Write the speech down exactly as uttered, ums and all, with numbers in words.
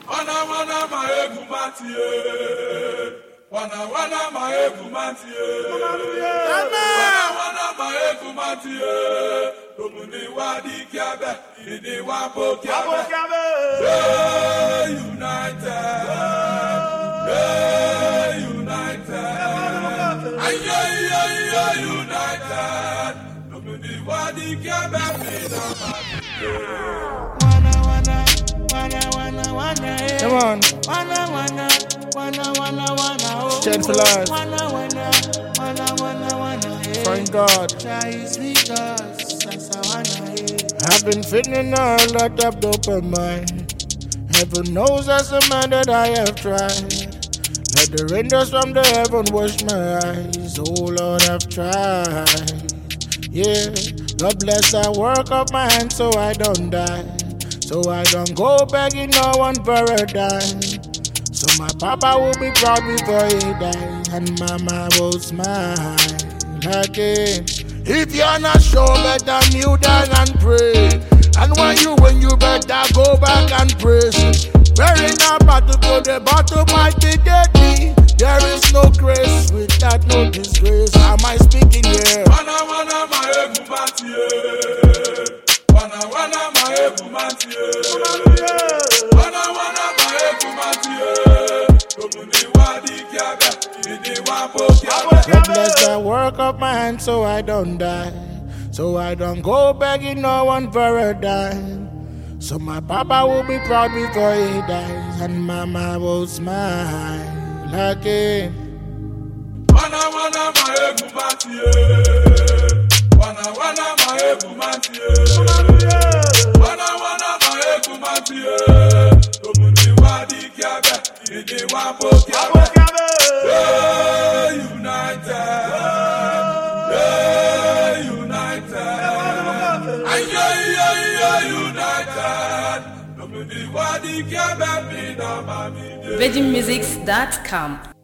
Wana wana maegu matie. Wana wana maegu matie. Wana wana maegu matie. Domuni wadi kiabe, ini wabo kiabe. Hey, united. Hey, united. Ay ay ay ay united. Domuni wadi kiabe, mina mati. Come on. Wanna, wanna, wanna, wanna, wanna, oh. Stand for life. Wanna, wanna, wanna, wanna, wanna, hey. Thank God. Try sweet us, that's how I wanna, hey. I've been feeling a lot of dopamine. Heaven knows as a man that I have tried. Let the raindrops from the heaven wash my eyes. Oh Lord, I've tried. Yeah, God bless the work of my hands so I don't die. So I don't go begging no one for a dime. So my papa will be proud before he dies, and mama will smile again. If you're not sure, better kneel down and pray. And when you win, you better go back and praise. Wearing a battle, for the battle might be deadly. There is no grace without no disgrace. Am I speaking here? Wana wana maegu matie. Wana wana maegu matie. Wana wana maegu matie. Domuni wadi kiabe, ini wabo kiabe. God bless the work of my hands so I don't die. So I don't go begging no one for a dime. So my papa will be proud before he dies, and mama will smile again. Wana wana maegu matie. Wana wana maegu matie. Wana wana maegu matie. Domuni wadi kiabe, ini wabo kiabe. Hey, united. Hey, united. Ay ay ay ay united. Domuni wadi kiabe, mina mami de. Virgin Musics dot com